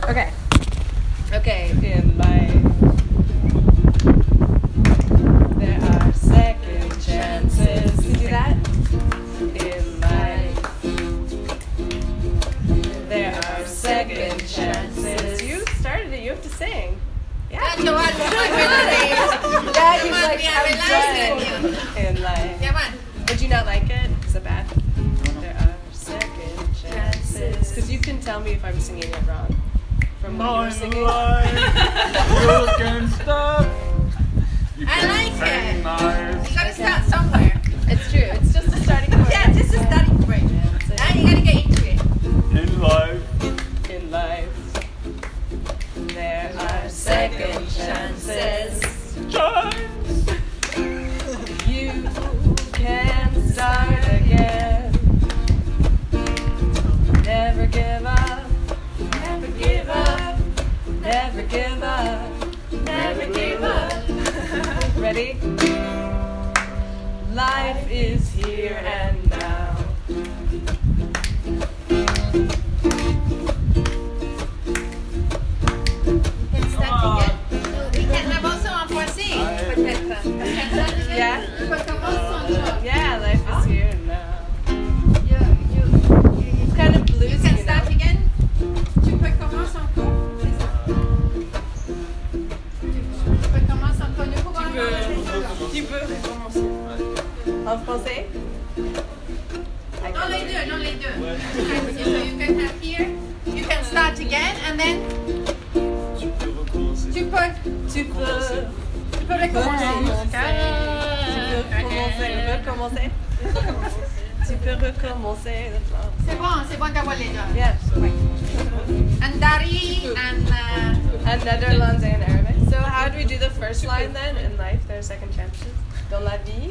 Okay. Okay, in life, there are second chances. Can you do that? In life, there are second chances. You started it, you have to sing. Yeah. Yo algo muy bueno. Dad, he's like, I'm done. In life. Ya van. Would you not like it? Is it bad? There are second chances. Because you can tell me if I'm singing it wrong. From what you were singing. You can stop. You I can like sing it. nice. You gotta start somewhere. It's true. It's just a starting point. Yeah, just a starting point. Now you gotta get into it. In life, In life, there are second chances. chance. You can start again. Never give up. Never give up. Never give up. Never give up. Ready? Life is here and now. You can start again. We can have also un français. Peut-être. Can start again. Yeah? Tu peux commencer encore. Yeah, life is here and now. You It's kind of bluesy, can you start know? again. Tu peux commencer encore. C'est ça. Tu peux commencer encore. Nous pouvons Tu peux recommencer. En français? Non les deux, non les deux. So you can have here. You can start again and then Tu peux recommencer. tu peux recommencer. Recommencer. Tu peux recommencer. C'est bon d'avoir les deux. Yes. And Dari and And Netherlands and Arabic. So how do we do the first line then? In life, there are second chances. Dans la vie,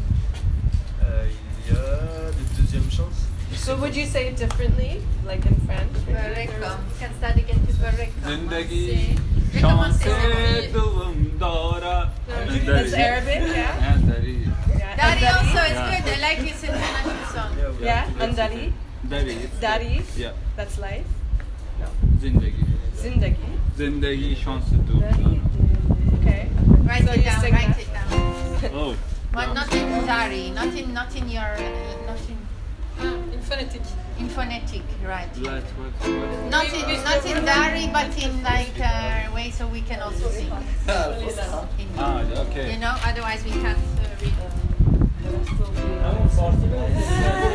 Il y a des deuxièmes chances. so would you say it differently, like in French? can start again. Tu peux Zindagi recommencer. şanse dılım dara. That's Arabic, yeah? And Dari. Yeah. Dari and also Dari. is good. I like his international song. Yeah, and Dari. Dari. Dari, Yeah. that's life. Zindagi. Zindagi. Zindagi şanse dılım Dari. Okay. Write So it you down. sing Write that? it down. Oh. But not in Dari. Not in your. Not in. In phonetic. In phonetic, right? What? Not in Dari, but in like way so we can also sing. In, Ah, okay. you know, otherwise we can't read.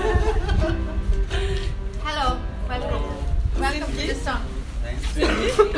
Hello, welcome. Welcome to the song.